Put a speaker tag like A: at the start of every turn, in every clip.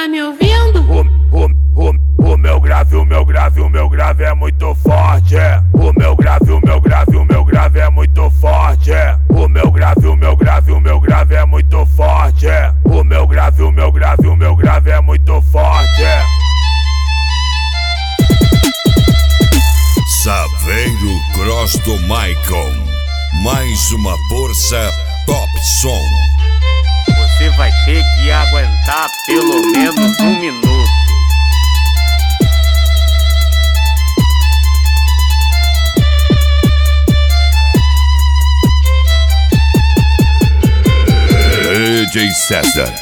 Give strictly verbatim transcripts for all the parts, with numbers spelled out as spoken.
A: tá me ouvindo?
B: O, o, o, o meu grave, o meu grave, o meu grave é muito forte. O meu grave, o meu grave, o meu grave é muito forte. O meu grave, o meu grave, o meu grave é muito forte. O meu grave, o meu grave, o meu grave é muito forte.
C: Saveiro Cross do Michael, mais uma força Top Som.
D: Você vai ter que aguentar pelo menos um minuto.
C: D J César.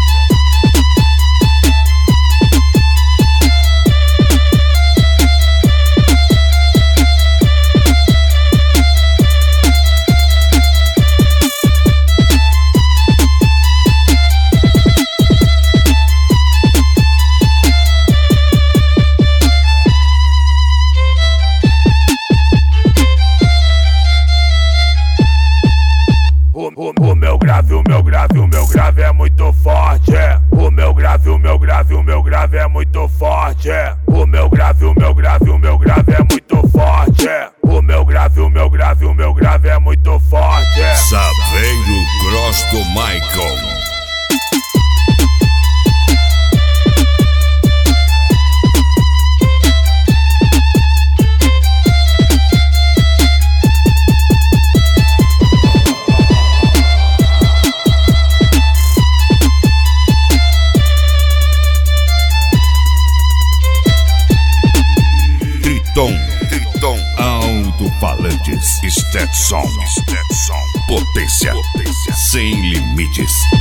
B: O, o meu grave, o meu grave, o meu grave é muito forte. O meu grave, o meu grave, o meu grave é muito forte. O meu grave, o meu grave, o meu grave é muito forte. O meu grave, o meu grave, o meu grave é muito forte.
C: Saveiro Cross do Michael. Triton, Triton, Alto-Falantes, Stetson, Stetson, potência, potência sem limites.